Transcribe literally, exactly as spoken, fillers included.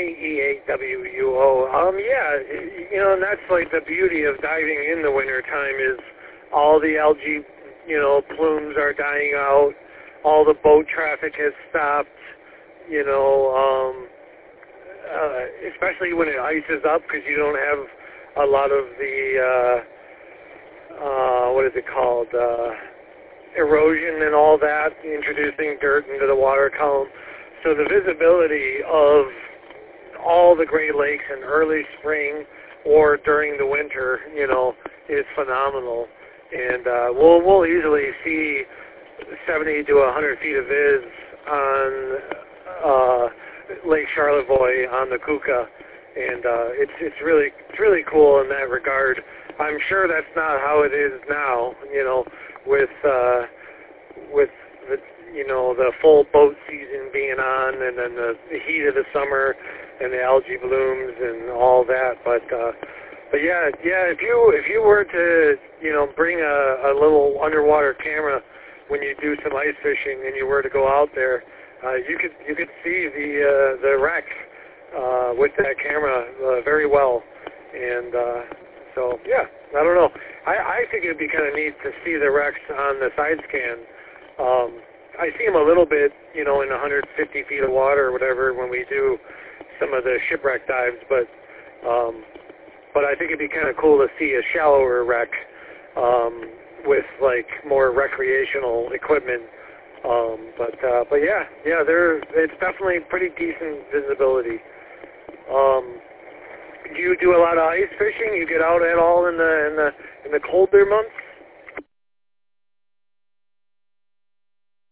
E A W U O. Um, yeah, you know, and that's like the beauty of diving in the wintertime is all the algae, you know, plumes are dying out, all the boat traffic has stopped, you know, um, uh, especially when it ices up because you don't have a lot of the, uh, uh, what is it called, uh, erosion and all that, introducing dirt into the water column. So the visibility of all the Great Lakes in early spring or during the winter, you know, is phenomenal. And uh, we'll we'll easily see seventy to one hundred feet of viz on uh, Lake Charlevoix on the Keuka, and uh, it's it's really it's really cool in that regard. I'm sure that's not how it is now, you know, with uh, with the you know the full boat season being on, and then the, the heat of the summer and the algae blooms and all that. But uh, but yeah, yeah. If you if you were to you know bring a, a little underwater camera when you do some ice fishing, and you were to go out there, uh, you could you could see the uh, the wreck uh, with that camera uh, very well. And uh, so yeah, I don't know. I, I think it'd be kind of neat to see the wrecks on the side scan. Um, I see them a little bit, you know, in one hundred fifty feet of water or whatever when we do some of the shipwreck dives, but um, but I think it'd be kind of cool to see a shallower wreck um, with like more recreational equipment. Um, but uh, but yeah, yeah, there it's definitely pretty decent visibility. Um, do you do a lot of ice fishing? You get out at all in the in the in the colder months?